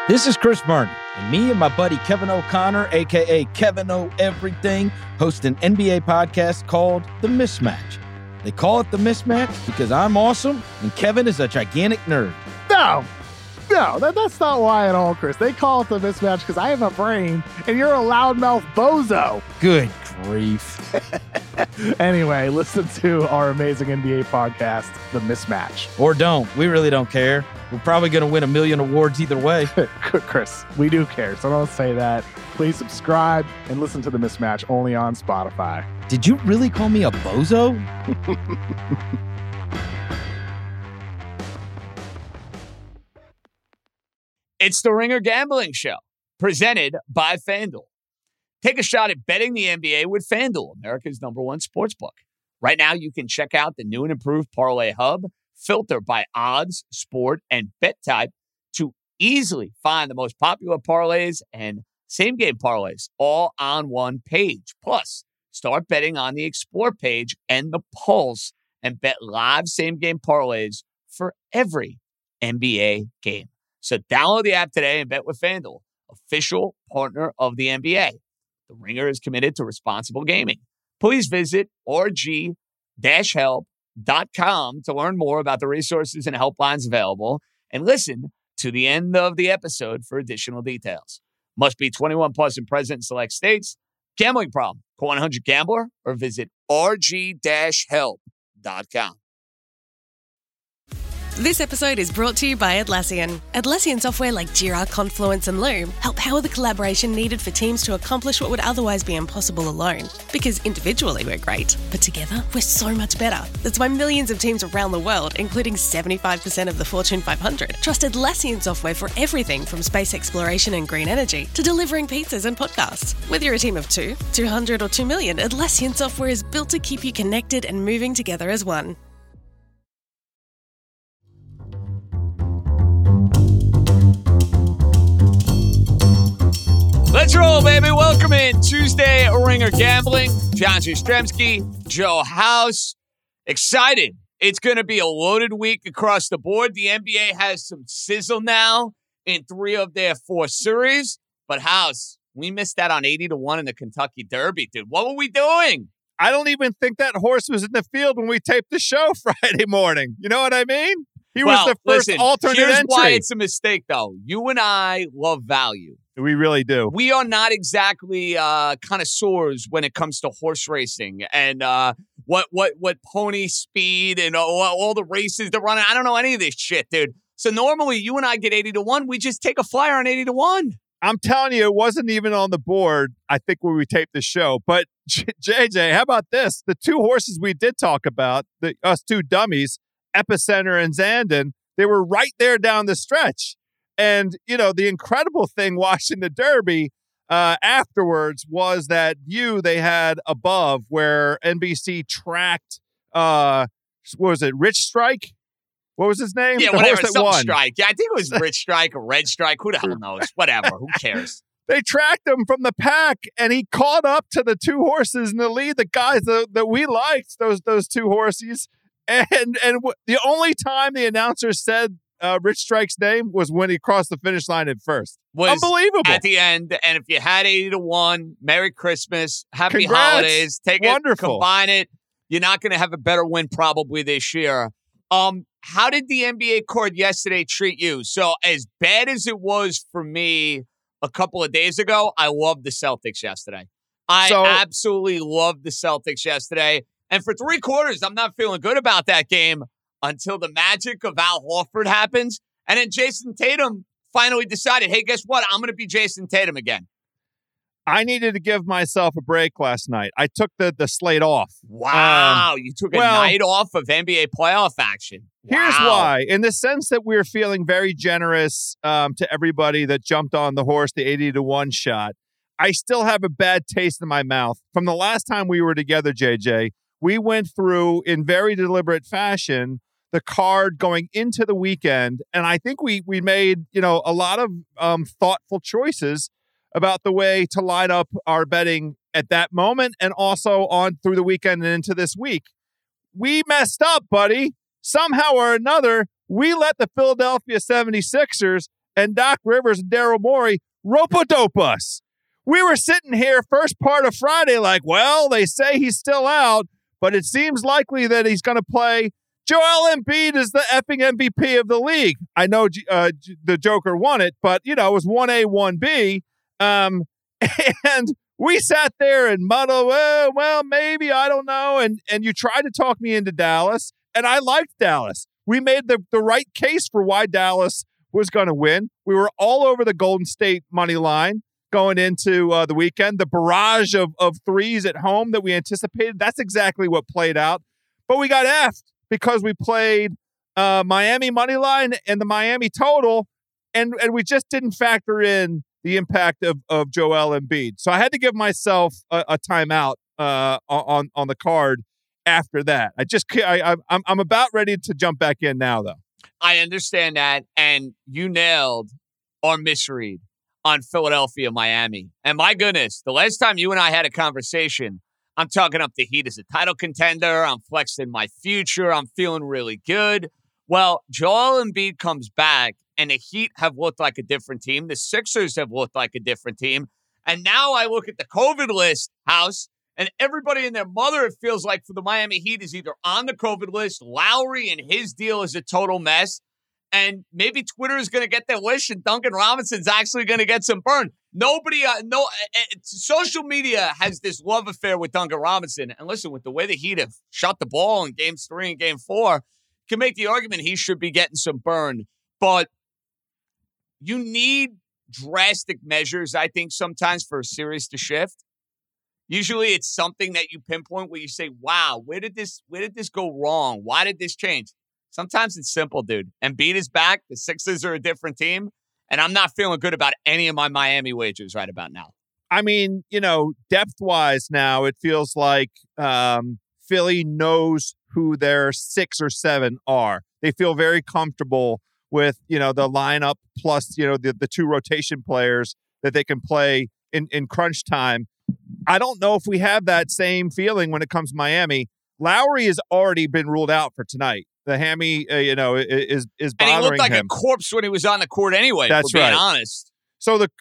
This is Chris Vernon, and me and my buddy Kevin O'Connor, a.k.a. Kevin O Everything, host an NBA podcast called The Mismatch. They call it The Mismatch because I'm awesome and Kevin is a gigantic nerd. No, that's not why at all, Chris. They call it The Mismatch because I have a brain and you're a loudmouth bozo. Good grief. Anyway, listen to our amazing NBA podcast, The Mismatch. Or don't. We really don't care. We're probably going to win a million awards either way. Chris, we do care, so don't say that. Please subscribe and listen to The Mismatch only on Spotify. Did you really call me a bozo? It's the Ringer Gambling Show, presented by FanDuel. Take a shot at betting the NBA with FanDuel, America's #1 sportsbook. Right now, you can check out the new and improved Parlay Hub, filter by odds, sport, and bet type to easily find the most popular parlays and same-game parlays all on one page. Plus, start betting on the Explore page and the Pulse and bet live same-game parlays for every NBA game. So download the app today and bet with FanDuel, official partner of the NBA. The Ringer is committed to responsible gaming. Please visit rg-help.com to learn more about the resources and helplines available and listen to the end of the episode for additional details. Must be 21 plus and present in select states. Gambling problem? Call 1-800-GAMBLER or visit rg-help.com. This episode is brought to you by Atlassian. Atlassian software like Jira, Confluence, and Loom help power the collaboration needed for teams to accomplish what would otherwise be impossible alone. Because individually we're great, but together we're so much better. That's why millions of teams around the world, including 75% of the Fortune 500, trust Atlassian software for everything from space exploration and green energy to delivering pizzas and podcasts. Whether you're a team of 2, 200, or 2 million, Atlassian software is built to keep you connected and moving together as one. Let's roll, baby. Welcome in Tuesday Ringer Gambling. John Jastrzemski, Joe House. Excited. It's going to be a loaded week across the board. The NBA has some sizzle now in 3 of their 4 series. But House, we missed that on 80-1 in the Kentucky Derby, dude. What were we doing? I don't even think that horse was in the field when we taped the show Friday morning. You know what I mean? He was the first alternate here's entry. Why it's a mistake, though. You and I love value. We really do. We are not exactly connoisseurs when it comes to horse racing and what pony speed and all the races they're running. I don't know any of this shit, dude. So normally you and I get 80-1. We just take a flyer on 80-1. I'm telling you, it wasn't even on the board, I think, when we taped the show. But, JJ, how about this? The 2 horses we did talk about, us 2 dummies, Epicenter and Zandon, they were right there down the stretch. And, you know, the incredible thing watching the Derby afterwards was that view they had above where NBC tracked, what was it, Rich Strike? What was his name? Yeah, the whatever, horse that some won. Strike. Yeah, I think it was Rich Strike or Red Strike. Who the hell knows? Whatever. Who cares? They tracked him from the pack, and he caught up to the 2 horses in the lead, the guys that we liked, those 2 horses. And the only time the announcer said Rich Strike's name was when he crossed the finish line at first. Unbelievable. At the end, and if you had 80-1, Merry Christmas, Happy Congrats. Holidays. Take Wonderful. it, combine it. You're not going to have a better win probably this year. How did the NBA court yesterday treat you? So as bad as it was for me a couple of days ago, I loved the Celtics yesterday. I absolutely loved the Celtics yesterday. And for 3 quarters, I'm not feeling good about that game until the magic of Al Horford happens. And then Jason Tatum finally decided, hey, guess what? I'm going to be Jason Tatum again. I needed to give myself a break last night. I took the slate off. Wow. You took a night off of NBA playoff action. Here's why. In the sense that we're feeling very generous to everybody that jumped on the horse, the 80-1 shot. I still have a bad taste in my mouth. From the last time we were together, JJ, we went through in very deliberate fashion the card going into the weekend. And I think we made, a lot of thoughtful choices about the way to line up our betting at that moment and also on through the weekend and into this week. We messed up, buddy. Somehow or another, we let the Philadelphia 76ers and Doc Rivers and Daryl Morey rope-a-dope us. We were sitting here first part of Friday like, well, they say he's still out, but it seems likely that he's going to play. Joel Embiid is the effing MVP of the league. I know the Joker won it, but, it was 1A, 1B. And we sat there and muddled, well, maybe, I don't know. And you tried to talk me into Dallas, and I liked Dallas. We made the right case for why Dallas was going to win. We were all over the Golden State money line going into the weekend. The barrage of threes at home that we anticipated, that's exactly what played out. But we got effed because we played Miami money line and the Miami total, and we just didn't factor in the impact of Joel Embiid. So I had to give myself a timeout on the card after that. I'm about ready to jump back in now, though. I understand that, and you nailed our misread on Philadelphia, Miami. And my goodness, the last time you and I had a conversation, I'm talking up the Heat as a title contender. I'm flexing my future. I'm feeling really good. Well, Joel Embiid comes back, and the Heat have looked like a different team. The Sixers have looked like a different team. And now I look at the COVID list, House, and everybody and their mother, it feels like, for the Miami Heat is either on the COVID list. Lowry and his deal is a total mess. And maybe Twitter is going to get their wish, and Duncan Robinson's actually going to get some burn. Social media has this love affair with Duncan Robinson. And listen, with the way the Heat have shot the ball in Games 3 and Game 4, you can make the argument he should be getting some burn. But you need drastic measures, I think, sometimes for a series to shift. Usually it's something that you pinpoint where you say, wow, where did this go wrong? Why did this change? Sometimes it's simple, dude. Embiid is back. The Sixers are a different team. And I'm not feeling good about any of my Miami wagers right about now. I mean, depth-wise now, it feels like Philly knows who their 6 or 7 are. They feel very comfortable with, the lineup plus, the 2 rotation players that they can play in crunch time. I don't know if we have that same feeling when it comes to Miami. Lowry has already been ruled out for tonight. The hammy, is bothering him. And he looked like a corpse when he was on the court anyway, That's for being right. honest. So the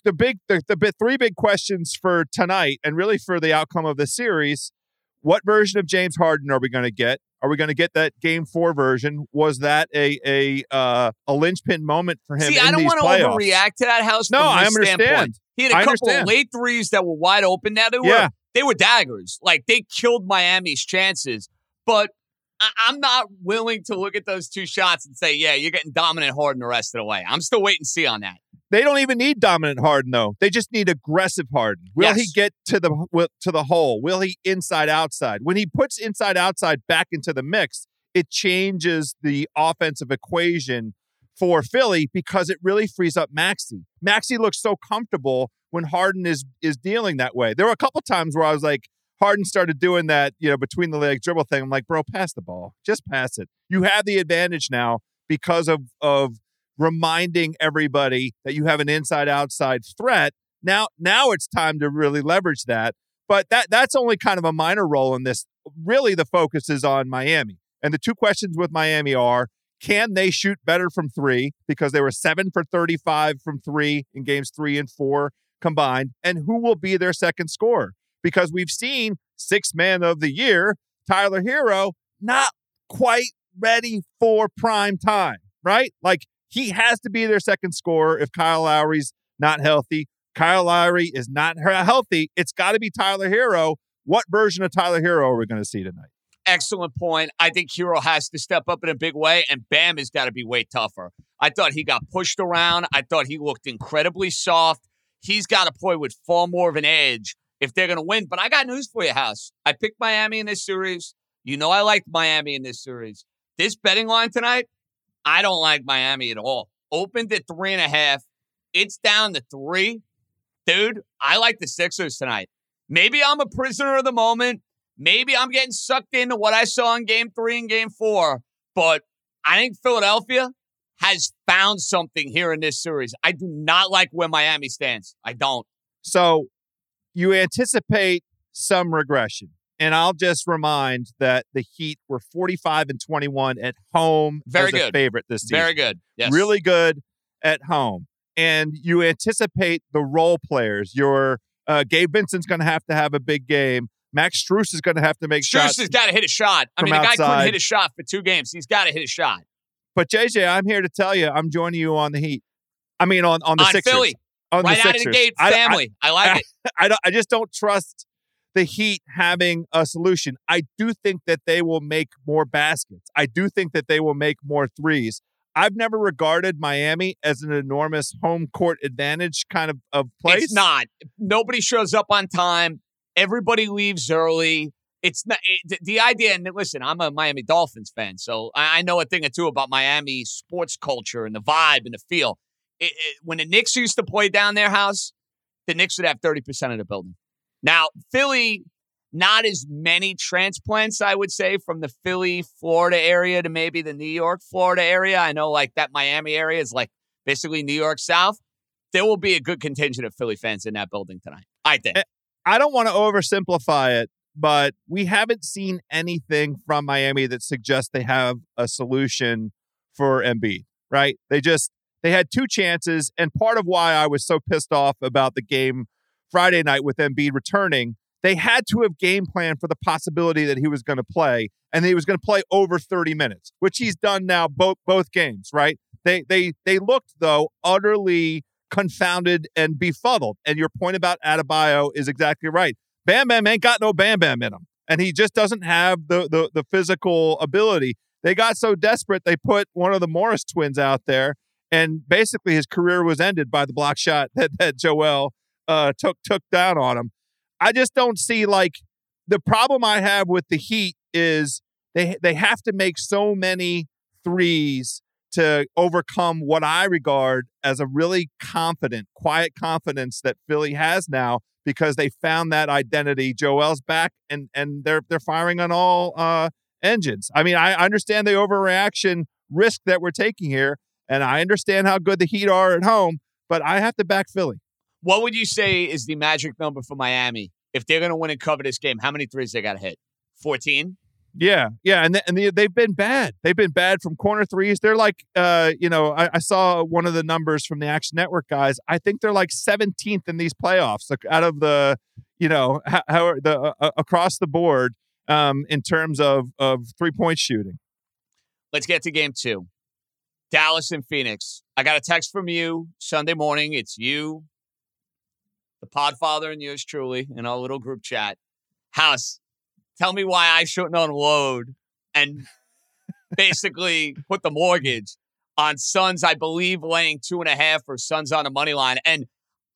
3 big questions for tonight, and really for the outcome of the series, what version of James Harden are we going to get? Are we going to get that Game 4 version? Was that a linchpin moment for him? See, I don't want to overreact to that, House. No, I understand. Standpoint. He had a couple of late threes that were wide open. Now they were daggers. Like, they killed Miami's chances. But I'm not willing to look at those 2 shots and say, yeah, you're getting dominant Harden the rest of the way. I'm still waiting to see on that. They don't even need dominant Harden, though. They just need aggressive Harden. Will he get to the hole? Will he inside outside? When he puts inside outside back into the mix, it changes the offensive equation for Philly because it really frees up Maxey. Maxey looks so comfortable when Harden is dealing that way. There were a couple times where I was like, Harden started doing that, between the legs dribble thing. I'm like, bro, pass the ball. Just pass it. You have the advantage now because of reminding everybody that you have an inside-outside threat. Now it's time to really leverage that. But that's only kind of a minor role in this. Really, the focus is on Miami. And the 2 questions with Miami are, can they shoot better from 3? Because they were 7 for 35 from 3 in Games 3 and 4 combined. And who will be their second scorer? Because we've seen 6th man of the year, Tyler Hero, not quite ready for prime time, right? Like, he has to be their second scorer if Kyle Lowry's not healthy. Kyle Lowry is not healthy. It's got to be Tyler Hero. What version of Tyler Hero are we going to see tonight? Excellent point. I think Hero has to step up in a big way, and Bam has got to be way tougher. I thought he got pushed around. I thought he looked incredibly soft. He's got to play with far more of an edge if they're going to win. But I got news for you, House. I picked Miami in this series. I liked Miami in this series. This betting line tonight, I don't like Miami at all. Opened at 3.5. It's down to 3. Dude, I like the Sixers tonight. Maybe I'm a prisoner of the moment. Maybe I'm getting sucked into what I saw in Game 3 and Game 4. But I think Philadelphia has found something here in this series. I do not like where Miami stands. I don't. So you anticipate some regression. And I'll just remind that the Heat were 45-21 at home. Very as good. A favorite this season. Very good. Yes. Really good at home. and you anticipate the role players. Your Gabe Vincent's going to have a big game. Max Strus is going to have to make shots. Strus has got to hit a shot. I mean, the guy couldn't hit a shot for 2 games. He's got to hit a shot. But JJ, I'm here to tell you, I'm joining you on the Heat. I mean, on the Sixers. Philly. On right the out of the gate, family. I like it. I just don't trust the Heat having a solution. I do think that they will make more baskets. I do think that they will make more threes. I've never regarded Miami as an enormous home court advantage kind of place. It's not. Nobody shows up on time. Everybody leaves early. It's not the idea. And listen, I'm a Miami Dolphins fan, so I know a thing or two about Miami sports culture and the vibe and the feel. When the Knicks used to play down their house, the Knicks would have 30% of the building. Now, Philly, not as many transplants, I would say, from the Philly, Florida area to maybe the New York, Florida area. I know like that Miami area is like basically New York South. There will be a good contingent of Philly fans in that building tonight, I think. I don't want to oversimplify it, but we haven't seen anything from Miami that suggests they have a solution for Embiid, right? They had 2 chances, and part of why I was so pissed off about the game Friday night with Embiid returning, they had to have game planned for the possibility that he was going to play, and he was going to play over 30 minutes, which he's done now both games, right? They looked, though, utterly confounded and befuddled. And your point about Adebayo is exactly right. Bam Bam ain't got no Bam Bam in him, and he just doesn't have the physical ability. They got so desperate, they put one of the Morris twins out there, and basically his career was ended by the block shot that Joel took down on him. I just don't see, like, the problem I have with the Heat is they have to make so many threes to overcome what I regard as a really confident, quiet confidence that Philly has now because they found that identity. Joel's back and they're firing on all engines. I mean, I understand the overreaction risk that we're taking here, and I understand how good the Heat are at home, but I have to back Philly. What would you say is the magic number for Miami? If they're going to win and cover this game, how many threes they got to hit? 14? Yeah. And they've been bad. They've been bad from corner threes. They're like, I saw one of the numbers from the Action Network guys. I think they're like 17th in these playoffs, like out of the, across the board in terms of 3-point shooting. Let's get to game 2. Dallas and Phoenix. I got a text from you Sunday morning. It's you, the Podfather, and yours truly in our little group chat. House, tell me why I shouldn't unload and basically put the mortgage on Suns, I believe, laying 2.5 or Suns on the money line. And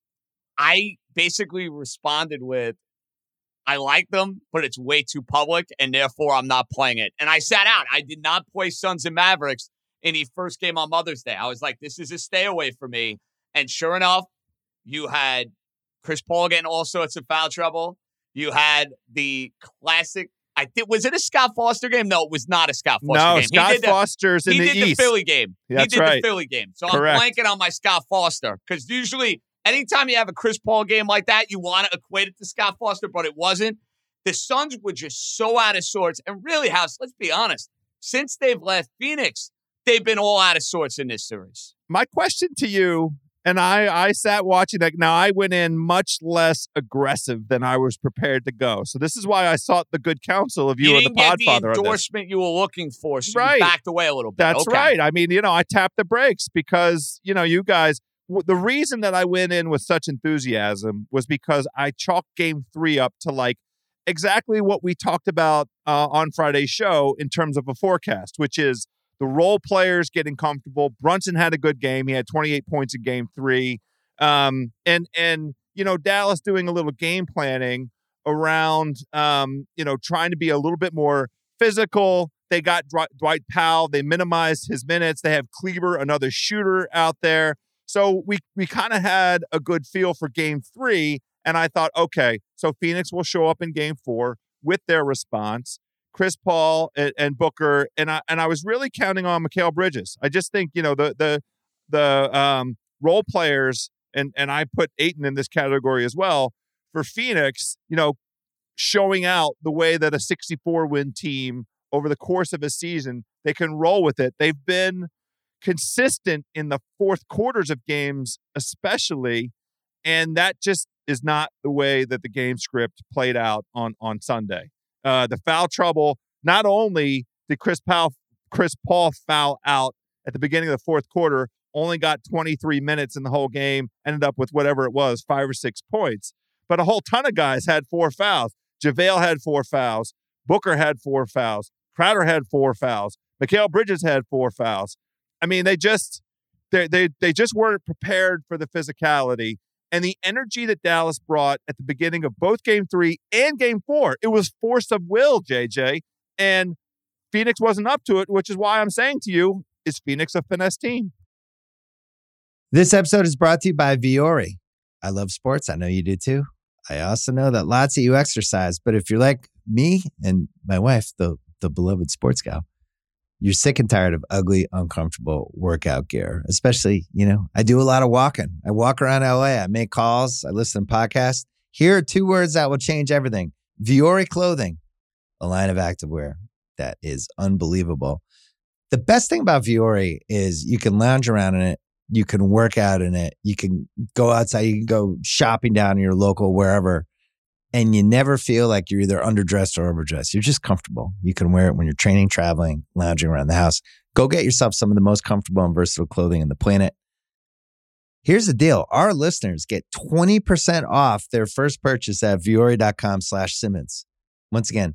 I basically responded with, I like them, but it's way too public, and therefore I'm not playing it. And I sat out. I did not play Suns and Mavericks in the first game on Mother's Day. I was like, this is a stay away for me. And sure enough, you had Chris Paul getting all sorts of foul trouble. You had the classic, was it a Scott Foster game? No, it was not a Scott Foster game. No, Scott Foster's in the East. He did the Philly game. That's he did right. the Philly game. So Correct. I'm blanking on my Scott Foster because usually anytime you have a Chris Paul game like that, you want to equate it to Scott Foster, but it wasn't. The Suns were just so out of sorts. And really, House, let's be honest, since they've left Phoenix, they've been all out of sorts in this series. My question to you, and I sat watching that. Now, I went in much less aggressive than I was prepared to go. So this is why I sought the good counsel of you and the Podfather. You didn't get the endorsement you were looking for, so right. You backed away a little bit. That's right. I mean, I tapped the brakes because, you guys, the reason that I went in with such enthusiasm was because I chalked game 3 up to like exactly what we talked about on Friday's show in terms of a forecast, which is the role players getting comfortable. Brunson had a good game. He had 28 points in game 3. And Dallas doing a little game planning around, trying to be a little bit more physical. They got Dwight Powell. They minimized his minutes. They have Kleber, another shooter out there. So we kind of had a good feel for game 3. And I thought, okay, so Phoenix will show up in game 4 with their response. Chris Paul and Booker, and I was really counting on Mikal Bridges. I just think the role players, and I put Ayton in this category as well for Phoenix. Showing out the way that a 64-win team over the course of a season they can roll with it. They've been consistent in the fourth quarters of games, especially. And that just is not the way that the game script played out on Sunday. The foul trouble, not only did Chris Paul foul out at the beginning of the fourth quarter, only got 23 minutes in the whole game, ended up with whatever it was, 5 or 6 points. But a whole ton of guys had 4 fouls. JaVale had 4 fouls. Booker had 4 fouls. Crowder had 4 fouls. Mikal Bridges had 4 fouls. I mean, they just weren't prepared for the physicality and the energy that Dallas brought at the beginning of both Game 3 and Game 4. It was force of will, JJ, and Phoenix wasn't up to it, which is why I'm saying to you, is Phoenix a finesse team? This episode is brought to you by Vuori. I love sports. I know you do too. I also know that lots of you exercise, but if you're like me and my wife, the beloved sports gal, you're sick and tired of ugly, uncomfortable workout gear. Especially, I do a lot of walking. I walk around LA. I make calls. I listen to podcasts. Here are 2 words that will change everything. Vuori Clothing, a line of activewear that is unbelievable. The best thing about Vuori is you can lounge around in it. You can work out in it. You can go outside. You can go shopping down in your local wherever. And you never feel like you're either underdressed or overdressed. You're just comfortable. You can wear it when you're training, traveling, lounging around the house. Go get yourself some of the most comfortable and versatile clothing on the planet. Here's the deal. Our listeners get 20% off their first purchase at vuori.com/Simmons. Once again,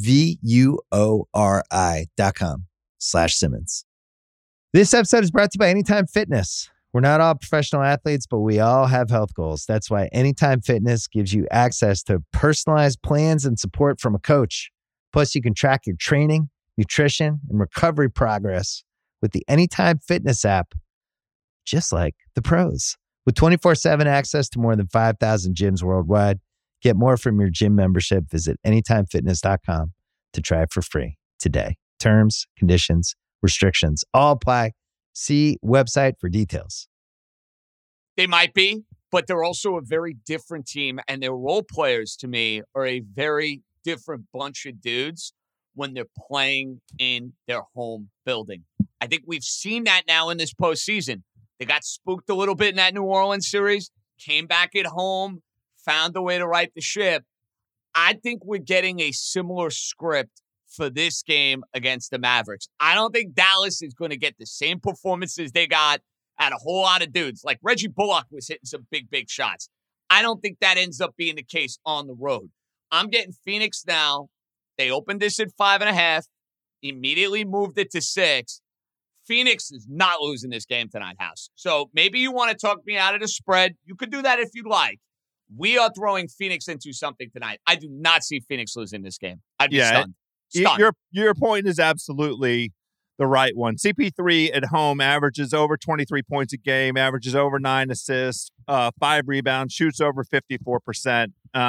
VUORI.com/Simmons. This episode is brought to you by Anytime Fitness. We're not all professional athletes, but we all have health goals. That's why Anytime Fitness gives you access to personalized plans and support from a coach. Plus, you can track your training, nutrition, and recovery progress with the Anytime Fitness app, just like the pros. With 24/7 access to more than 5,000 gyms worldwide, get more from your gym membership. Visit anytimefitness.com to try it for free today. Terms, conditions, restrictions all apply. See website for details. They might be, but they're also a very different team, and their role players, to me, are a very different bunch of dudes when they're playing in their home building. I think we've seen that now in this postseason. They got spooked a little bit in that New Orleans series, came back at home, found a way to right the ship. I think we're getting a similar script for this game against the Mavericks. I don't think Dallas is going to get the same performances they got at a whole lot of dudes. Like Reggie Bullock was hitting some big shots. I don't think that ends up being the case on the road. I'm getting Phoenix now. They opened this at 5.5, immediately moved it to 6. Phoenix is not losing this game tonight, House. So maybe you want to talk me out of the spread. You could do that if you'd like. We are throwing Phoenix into something tonight. I do not see Phoenix losing this game. I'd be stunned. Your point is absolutely the right one. CP3 at home averages over 23 points a game, averages over 9 assists, 5 rebounds, shoots over 54%.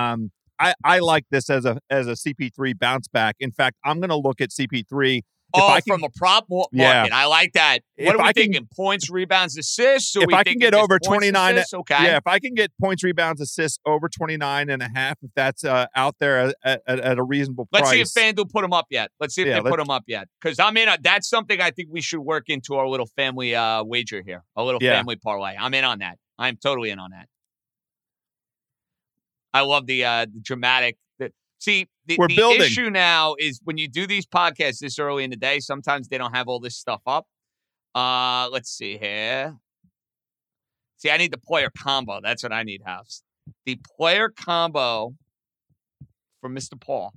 I like this as a CP3 bounce back. In fact, I'm going to look at CP3. From a prop market. Yeah. I like that. What are we thinking? Points, rebounds, assists? If I can get over 29, okay. Yeah, if I can get points, rebounds, assists over 29.5, if that's out there at a reasonable price. Let's see if FanDuel put them up yet. Let's see if they put them up yet. Because that's something I think we should work into our little family wager here, a little family parlay. I'm in on that. I'm totally in on that. I love the dramatic. See, the issue now is when you do these podcasts this early in the day, sometimes they don't have all this stuff up. Let's see here. See, I need the player combo. That's what I need, House. The player combo from Mr. Paul.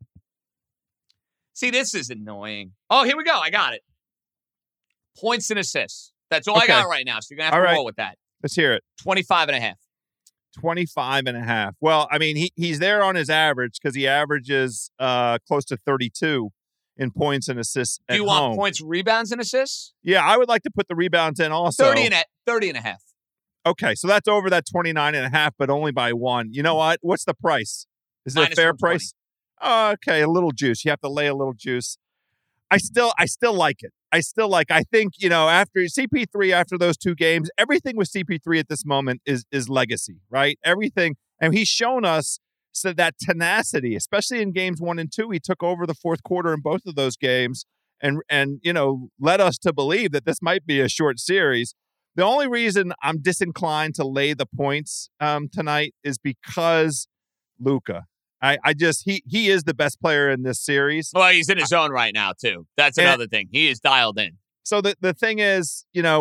See, this is annoying. Oh, here we go. I got it. Points and assists. That's all I got right now. So you're going to have to roll with that. Let's hear it. 25.5. 25.5. Well, I mean, he's there on his average because he averages close to 32 in points and assists at home. Do you want points, rebounds, and assists? Yeah, I would like to put the rebounds in also. 30.5. Okay, so that's over that 29.5, but only by 1. You know what? What's the price? Is it a fair price? Okay, a little juice. You have to lay a little juice. I still like it. I think, after CP3, after those 2 games, everything with CP3 at this moment is legacy, right? Everything. And he's shown us that tenacity, especially in games 1 and 2. He took over the fourth quarter in both of those games. and led us to believe that this might be a short series. The only reason I'm disinclined to lay the points tonight is because Luka. I just he is the best player in this series. Well, he's in his zone right now too. That's another thing. He is dialed in. So the thing is,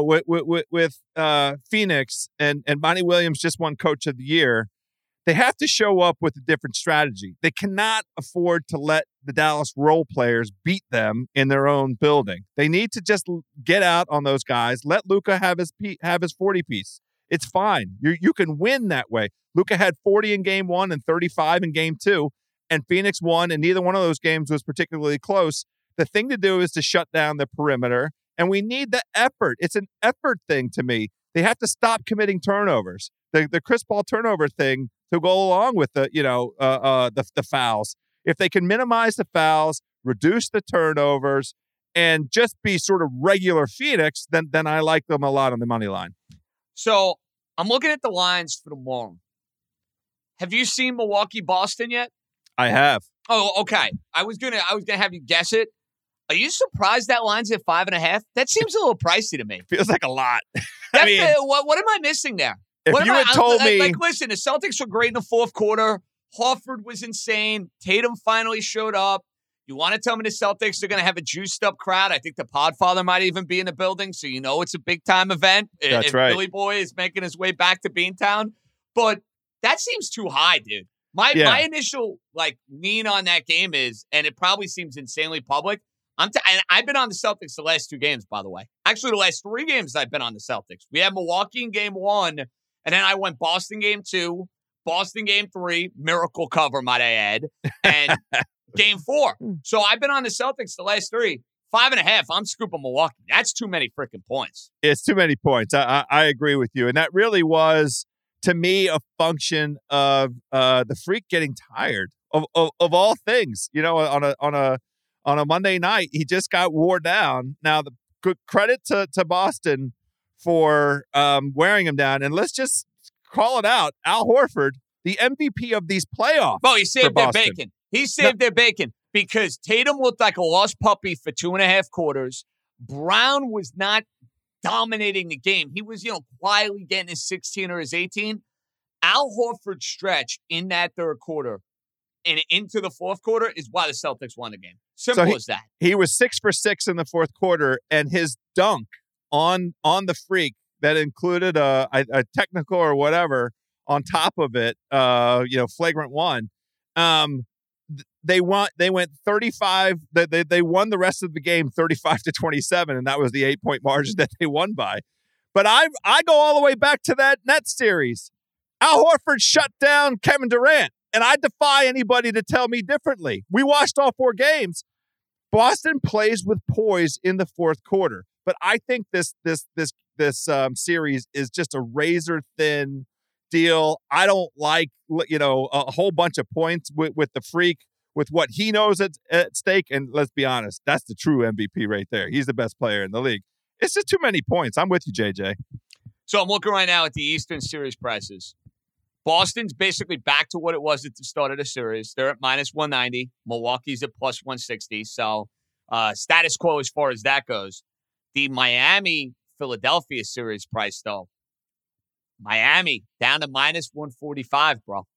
with Phoenix and Monty Williams just won Coach of the Year, they have to show up with a different strategy. They cannot afford to let the Dallas role players beat them in their own building. They need to just get out on those guys. Let Luka have his 40 piece. It's fine. You can win that way. Luka had 40 in game 1 and 35 in game 2, and Phoenix won, and neither one of those games was particularly close. The thing to do is to shut down the perimeter, and we need the effort. It's an effort thing to me. They have to stop committing turnovers. The Chris Paul turnover thing to go along with the fouls. If they can minimize the fouls, reduce the turnovers, and just be sort of regular Phoenix, then I like them a lot on the money line. So I'm looking at the lines for tomorrow. Have you seen Milwaukee-Boston yet? I have. Oh, okay. I was gonna have you guess it. Are you surprised that line's at 5.5? That seems a little pricey to me. Feels like a lot. What am I missing there? If you had told me, listen, the Celtics were great in the fourth quarter. Horford was insane. Tatum finally showed up. You want to tell me the Celtics are going to have a juiced up crowd? I think the Podfather might even be in the building, so you know it's a big time event. That's if right. Billy Boy is making his way back to Beantown, but that seems too high, dude. My initial lean on that game is, and it probably seems insanely public. And I've been on the Celtics the last 2 games, by the way. Actually, the last 3 games I've been on the Celtics. We had Milwaukee in game 1, and then I went Boston game 2, Boston game 3, miracle cover, might I add, and game 4. So I've been on the Celtics the last 3. 5.5, I'm scooping Milwaukee. That's too many freaking points. It's too many points. I agree with you. And that really was, to me, a function of the Freak getting tired of all things. On a Monday night, he just got wore down. Now, the good credit to Boston for wearing him down. And let's just call it out. Al Horford, the MVP of these playoffs. Oh, he saved their bacon. He saved their bacon because Tatum looked like a lost puppy for 2.5 quarters. Brown was not dominating the game. He was, quietly getting his 16 or his 18. Al Horford's stretch in that third quarter and into the fourth quarter is why the Celtics won the game. Simple as that. He was 6 for 6 in the fourth quarter, and his dunk on the Freak that included a technical or whatever on top of it, flagrant one. They went 35. They won the rest of the game 35-27, and that was the 8-point margin that they won by. But I go all the way back to that Nets series. Al Horford shut down Kevin Durant, and I defy anybody to tell me differently. We watched all 4 games. Boston plays with poise in the fourth quarter, but I think this series is just a razor thin deal. I don't like a whole bunch of points with the Freak, with what he knows at stake. And let's be honest, that's the true MVP right there. He's the best player in the league. It's just too many points. I'm with you, JJ. So I'm looking right now at the Eastern Series prices. Boston's basically back to what it was at the start of the series. They're at -190. Milwaukee's at +160. So status quo as far as that goes. The Miami-Philadelphia series price, though. Miami down to -145, bro.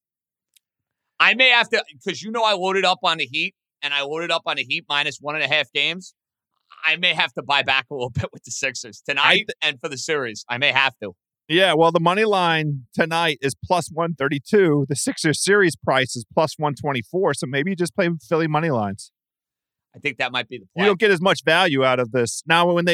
I may have to, because I loaded up on the Heat, and I loaded up on the Heat -1.5 games. I may have to buy back a little bit with the Sixers tonight and for the series. I may have to. Yeah, well, the money line tonight is +132. The Sixers series price is +124. So maybe you just play Philly money lines. I think that might be the play. You don't get as much value out of this now. When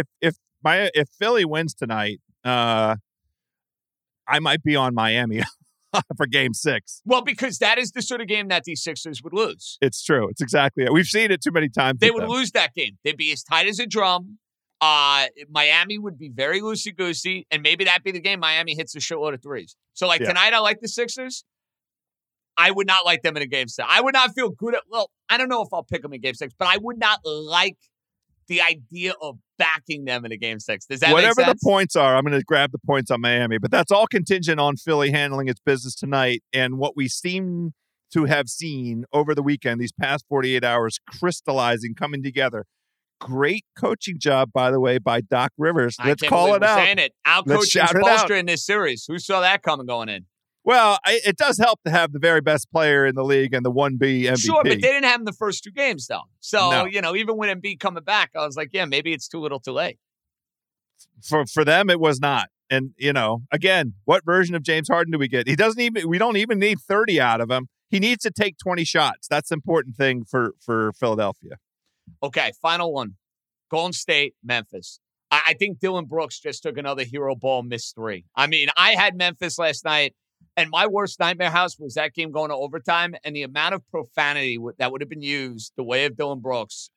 if Philly wins tonight, I might be on Miami for Game 6. Well, because that is the sort of game that these Sixers would lose. It's true. It's exactly it. We've seen it too many times. They would lose that game. They'd be as tight as a drum. Miami would be very loosey-goosey, and maybe that'd be the game Miami hits a shitload of threes. So, tonight I like the Sixers. I would not like them in a Game 6. I would not feel good I don't know if I'll pick them in Game 6, but I would not like the idea of backing them in a Game 6. Does that make sense? Whatever the points are, I'm going to grab the points on Miami, but that's all contingent on Philly handling its business tonight, and what we seem to have seen over the weekend, these past 48 hours, crystallizing, coming together. Great coaching job, by the way, by Doc Rivers. Let's I can't call believe it we're out. saying it. Let's Out-coaching shout it out. Spoelstra in this series. Who saw that coming going in? Well, it does help to have the very best player in the league and the 1B MVP. Sure, but they didn't have him the first 2 games, though. So, No. Even with Embiid coming back, I was like, yeah, maybe it's too little too late. For them, it was not. And, again, what version of James Harden do we get? We don't even need 30 out of him. He needs to take 20 shots. That's the important thing for Philadelphia. Okay, final one. Golden State, Memphis. I think Dylan Brooks just took another hero ball, missed 3. I mean, I had Memphis last night, and my worst nightmare house was that game going to overtime, and the amount of profanity that would have been used, the way of Dylan Brooks,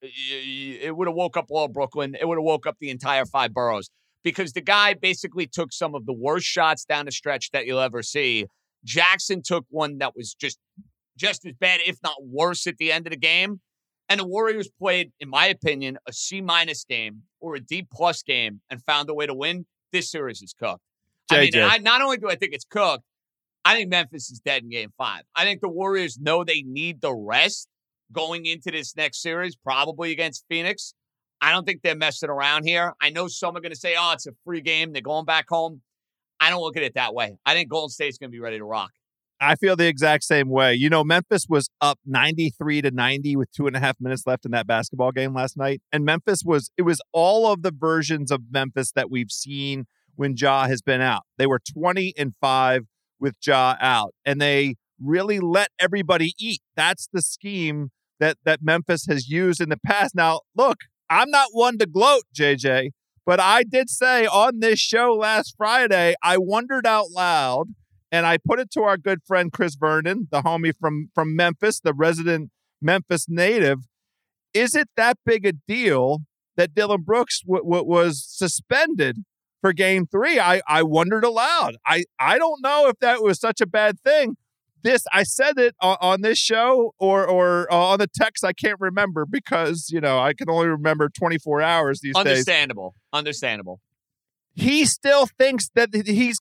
it would have woke up all Brooklyn. It would have woke up the entire 5 boroughs, because the guy basically took some of the worst shots down the stretch that you'll ever see. Jackson took one that was just as bad, if not worse, at the end of the game. And the Warriors played, in my opinion, a C- game or a D+ game and found a way to win. This series is cooked. JJ. Not only do I think it's cooked, I think Memphis is dead in Game 5. I think the Warriors know they need the rest going into this next series, probably against Phoenix. I don't think they're messing around here. I know some are going to say, oh, it's a free game. They're going back home. I don't look at it that way. I think Golden State's going to be ready to rock. I feel the exact same way. Memphis was up 93-90 with 2.5 minutes left in that basketball game last night. And it was all of the versions of Memphis that we've seen when Ja has been out. They were 20-5 with Ja out, and they really let everybody eat. That's the scheme that Memphis has used in the past. Now, look, I'm not one to gloat, JJ, but I did say on this show last Friday, I wondered out loud, and I put it to our good friend Chris Vernon, the homie from Memphis, the resident Memphis native. Is it that big a deal that Dylan Brooks was suspended for Game 3? I wondered aloud. I don't know if that was such a bad thing. I said it on this show or on the text. I can't remember because, I can only remember 24 hours these days. Understandable. He still thinks that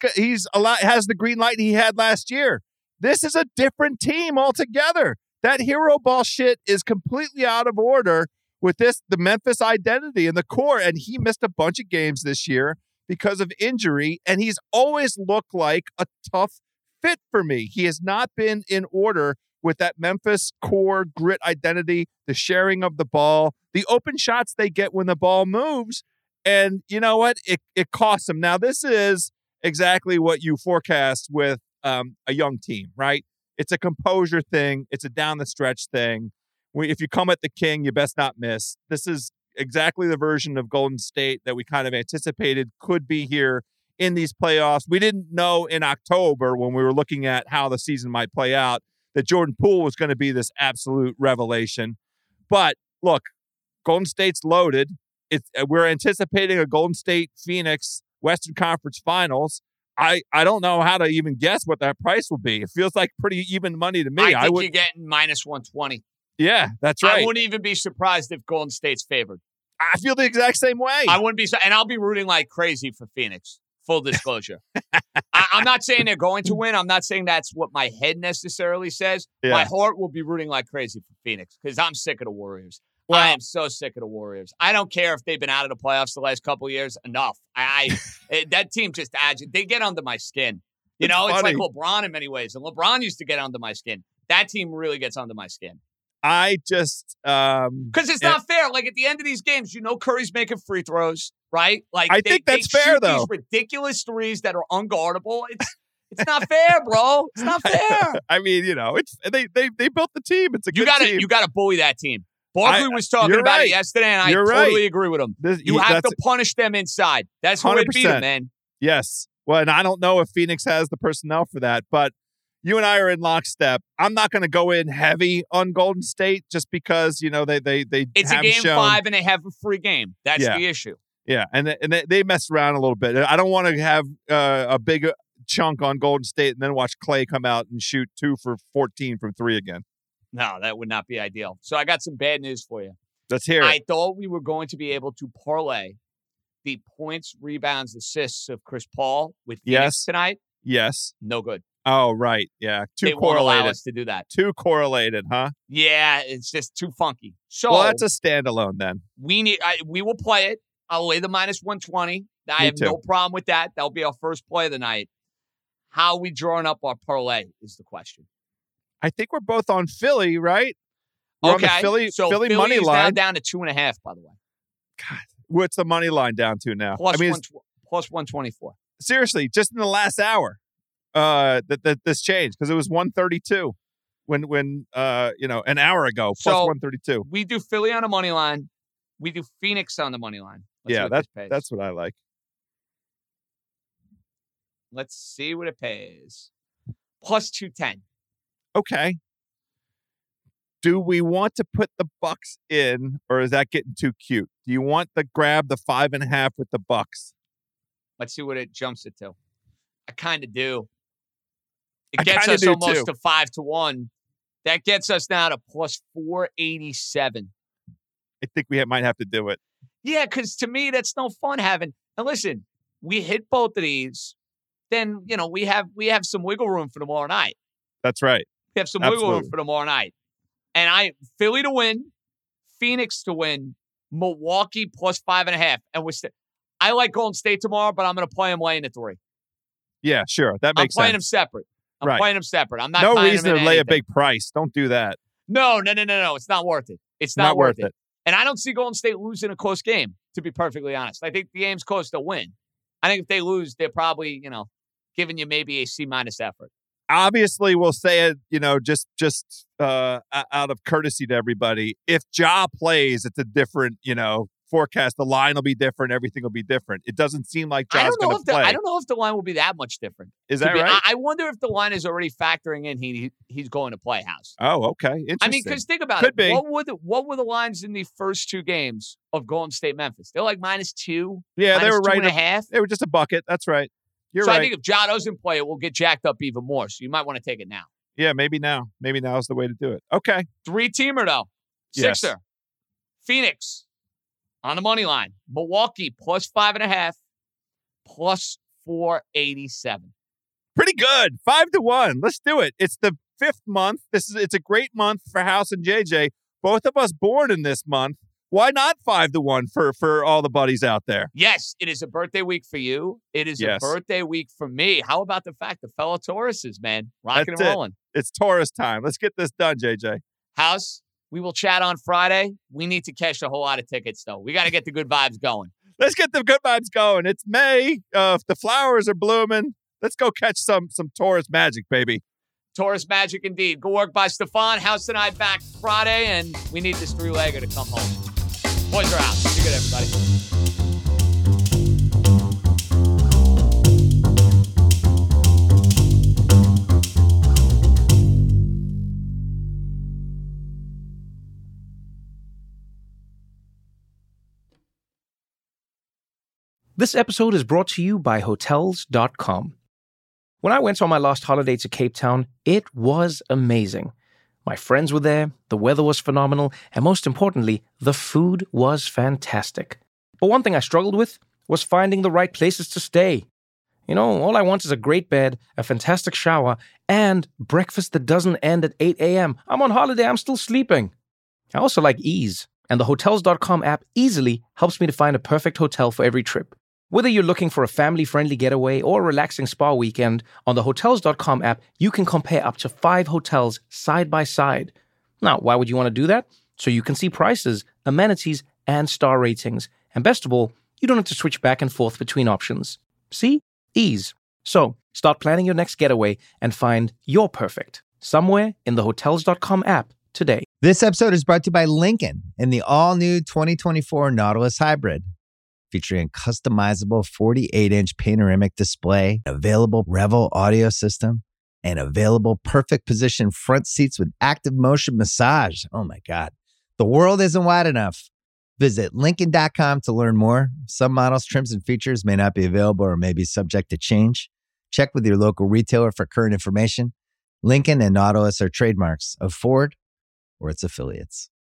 has the green light he had last year. This is a different team altogether. That hero ball shit is completely out of order with the Memphis identity and the core. And he missed a bunch of games this year because of injury. And he's always looked like a tough fit for me. He has not been in order with that Memphis core grit identity, the sharing of the ball, the open shots they get when the ball moves. And you know what? It costs them. Now, this is exactly what you forecast with a young team, right? It's a composure thing. It's a down the stretch thing. If you come at the king, you best not miss. This is exactly the version of Golden State that we kind of anticipated could be here in these playoffs. We didn't know in October when we were looking at how the season might play out that Jordan Poole was going to be this absolute revelation. But look, Golden State's loaded. We're anticipating a Golden State Phoenix Western Conference Finals. I don't know how to even guess what that price will be. It feels like pretty even money to me. I think you're getting -120. Yeah, that's right. I wouldn't even be surprised if Golden State's favored. I feel the exact same way. I wouldn't be, and I'll be rooting like crazy for Phoenix. Full disclosure. I'm not saying they're going to win. I'm not saying that's what my head necessarily says. Yeah. My heart will be rooting like crazy for Phoenix because I'm sick of the Warriors. Well, I am so sick of the Warriors. I don't care if they've been out of the playoffs the last couple of years. Enough. That team just they get under my skin. It's like LeBron in many ways. And LeBron used to get under my skin. That team really gets under my skin. I just because it's not fair. Like at the end of these games, Curry's making free throws, right? Like I think that's fair though. These ridiculous threes that are unguardable. It's not fair, bro. It's not fair. I mean, it's they built the team. It's a good team. You got to bully that team. Barkley was talking about it yesterday, and I totally agree with him. You have to punish them inside. That's the way to beat them, man. Yes. Well, and I don't know if Phoenix has the personnel for that, but you and I are in lockstep. I'm not going to go in heavy on Golden State just because, they it's a game 5 and they have a free game. That's the issue. Yeah, and they messed around a little bit. I don't want to have a big chunk on Golden State and then watch Clay come out and shoot 2 for 14 from 3 again. No, that would not be ideal. So I got some bad news for you. Let's hear it. I thought we were going to be able to parlay the points, rebounds, assists of Chris Paul with Phoenix tonight. Yes. No good. Oh, right. Yeah. They won't allow us to do that. Too correlated, huh? Yeah, it's just too funky. So well, that's a standalone then. We will play it. I'll lay the minus 120. I have no problem with that. That'll be our first play of the night. How are we drawing up our parlay is the question. I think we're both on Philly, right? We're okay. On the Philly money is line. Now down to 2.5, by the way. God, what's the money line down to now? Plus 124. Seriously, just in the last hour, this changed because it was 132 when an hour ago. Plus 132. We do Philly on the money line. We do Phoenix on the money line. That's what I like. Let's see what it pays. Plus 210. Okay. Do we want to put the Bucks in, or is that getting too cute? Do you want to grab the 5.5 with the Bucks? Let's see what it jumps it to. I kind of do. It gets us almost to 5-1. That gets us now to plus 487. I think we might have to do it. Yeah, because to me, that's no fun having. And listen, we hit both of these, then we have some wiggle room for tomorrow night. That's right. We have some wiggle room for tomorrow night. And Philly to win, Phoenix to win, Milwaukee plus 5.5. And I like Golden State tomorrow, but I'm going to play them laying at 3. Yeah, sure. That makes sense. I'm playing them separate. I'm playing them separate. I'm not. No reason to lay a big price. Don't do that. No. It's not worth it. It's not worth it. And I don't see Golden State losing a close game, to be perfectly honest. I think the game's close to win. I think if they lose, they're probably, giving you maybe a C- effort. Obviously, we'll say it, just out of courtesy to everybody. If Ja plays, it's a different, forecast. The line will be different. Everything will be different. It doesn't seem like Ja's going to play. I don't know if the line will be that much different. Is that right? I wonder if the line is already factoring in he's going to play House. Oh, okay. Interesting. I mean, because think about Could it. Be. What were the lines in the first 2 games of Golden State Memphis? They're like -2. Yeah, they were right. -2.5. They were just a bucket. That's right. You're right. I think if Ja doesn't play, it will get jacked up even more. So you might want to take it now. Yeah, maybe now. Maybe now is the way to do it. Okay. 3-teamer though. Yes. Sixer. Phoenix on the money line. Milwaukee plus 5.5. Plus 487. Pretty good. 5-1. Let's do it. It's the 5th month. It's a great month for House and JJ. Both of us born in this month. Why not 5-1 for all the buddies out there? Yes, it is a birthday week for you. It is a birthday week for me. How about the fact the fellow Tauruses, man, rocking and rolling? It's Taurus time. Let's get this done, JJ. House, we will chat on Friday. We need to cash a whole lot of tickets, though. We got to get the good vibes going. Let's get the good vibes going. It's May. The flowers are blooming. Let's go catch some Taurus magic, baby. Taurus magic indeed. Good work by Stefan. House and I back Friday, and we need this 3-legger to come home. Boys are out. Be good, everybody. This episode is brought to you by Hotels.com. When I went on my last holiday to Cape Town, it was amazing. My friends were there, the weather was phenomenal, and most importantly, the food was fantastic. But one thing I struggled with was finding the right places to stay. All I want is a great bed, a fantastic shower, and breakfast that doesn't end at 8 a.m. I'm on holiday, I'm still sleeping. I also like ease, and the Hotels.com app easily helps me to find a perfect hotel for every trip. Whether you're looking for a family-friendly getaway or a relaxing spa weekend, on the Hotels.com app, you can compare up to 5 hotels side by side. Now, why would you want to do that? So you can see prices, amenities, and star ratings. And best of all, you don't have to switch back and forth between options. See? Ease. So, start planning your next getaway and find your perfect somewhere in the Hotels.com app today. This episode is brought to you by Lincoln and the all-new 2024 Nautilus Hybrid. Featuring customizable 48-inch panoramic display, available Revel audio system, and available perfect position front seats with active motion massage. Oh my God. The world isn't wide enough. Visit Lincoln.com to learn more. Some models, trims, and features may not be available or may be subject to change. Check with your local retailer for current information. Lincoln and Nautilus are trademarks of Ford or its affiliates.